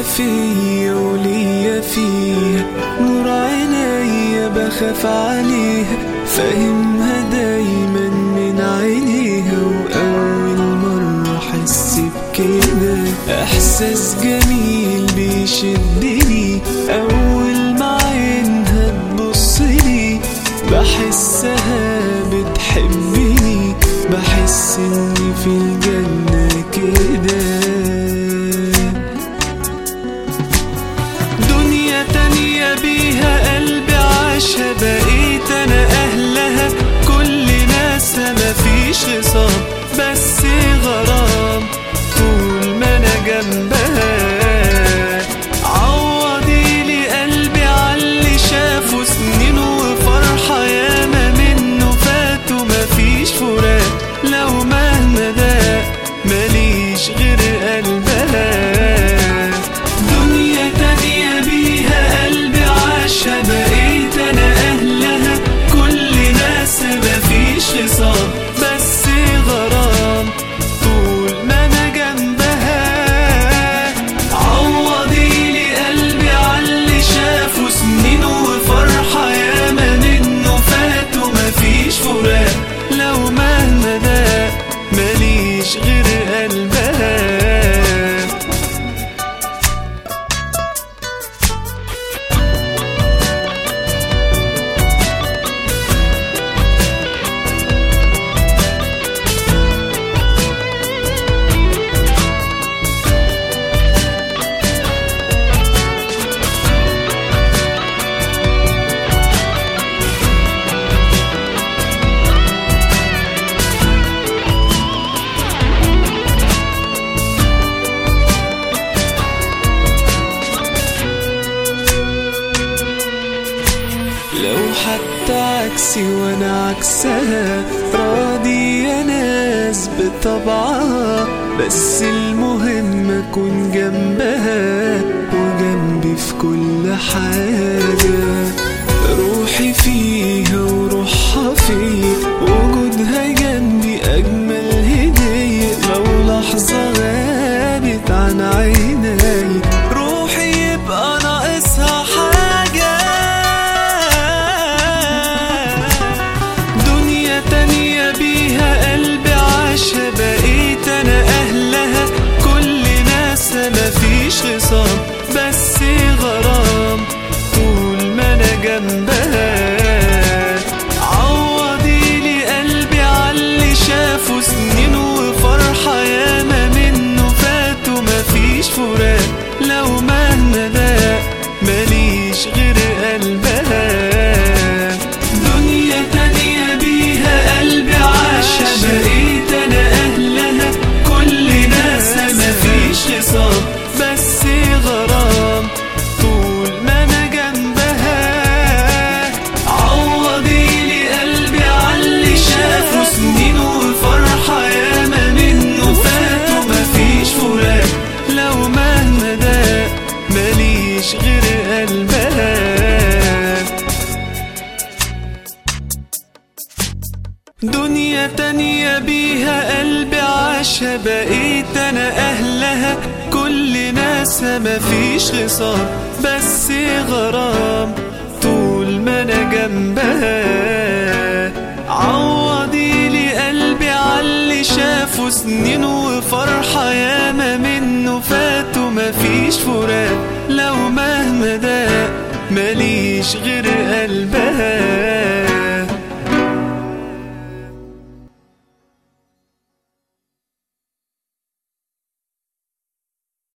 فيا وليا فيها، نور عينيا بخاف عليها، فاهمها دايما من عينيها. وأول مرة أحس بكده إحساس جميل بيشدني، أول ما عينها تبصلي بحسها بتحبني، بحس إني في الجنة كده. دنيا تانية بيها قلبي عاشها، بقيت أنا أهلها، كل ناسها مفيش خصام بس غرام طول ما أنا جنبها. عوضيلي قلبي عاللي شافه سنين وفرحة ياما منه فاتوا، مفيش فراق لو مهما ضاق ماليش غير قلبها. دنيا تانية بيها قلبي عاشها، بقيت أنا أهلها، كل ناسها مفيش خصام بس غرام طول ما أنا جنبها. عوضيلي قلبي عاللي شافه سنين وفرحة ياما منه فاتوا، مفيش فراق لو مهما ضاق ماليش غير قلبها. لو حتى عكسي وانا عكسها، راضي يا ناس بطبعها، بس المهم اكون جنبها وجنبي في كل حاجة. روحي فيها وروحها فيا، وجودها جنبي اجمل هدية. لو لحظة غابت عن عيني روحي يبقى ناقصها حاجة. دنيا تانية بيها قلبي عاشها، بقيت أنا أهلها، كل ناسها مفيش خصام بس غرام طول ما أنا جنبها. عوضيلي قلبي عاللي شافه سنين وفرحة ياما منه فاتوا، مفيش فراق لو مهما ضاق ماليش غير قلبها. دنيا تانية بيها قلبي عاشها، بقيت أنا أهلها، كل ناسها مفيش خصام بس غرام طول ما أنا جنبها. عوضيلي قلبي عاللي شافه سنين وفرحة ياما منه فاتوا، مفيش فراق لو مهما ضاق ماليش غير قلبها. دنيا تانية بيها قلبي عاشها، بقيت أنا أهلها، كل ناسها مفيش خصام بس غرام طول ما أنا جنبها. عوضيلي قلبي عاللي شافه سنين وفرحة ياما منه فاتوا، مفيش فراق لو مهما ضاق ماليش غير قلبها.